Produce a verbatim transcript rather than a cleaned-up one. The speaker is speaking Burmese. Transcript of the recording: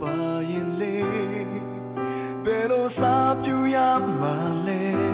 ပါရင်လေဘယ်လိုစာပြူရမှာလဲ